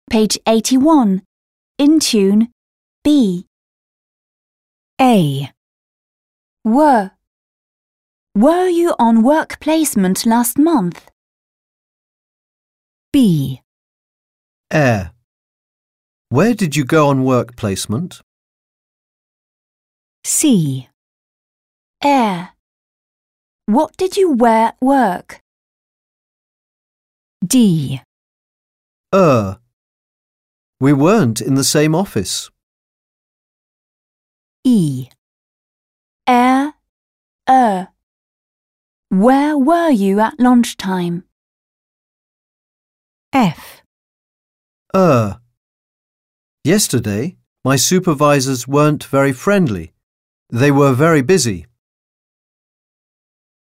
Page 81. In tune, B. A. Were. Were you on work placement last month? B. Air. Where did you go on work placement? C. Air. What did you wear at work? D. We weren't in the same office. E. Air. Where were you at lunchtime? F. Yesterday, my supervisors weren't very friendly. They were very busy.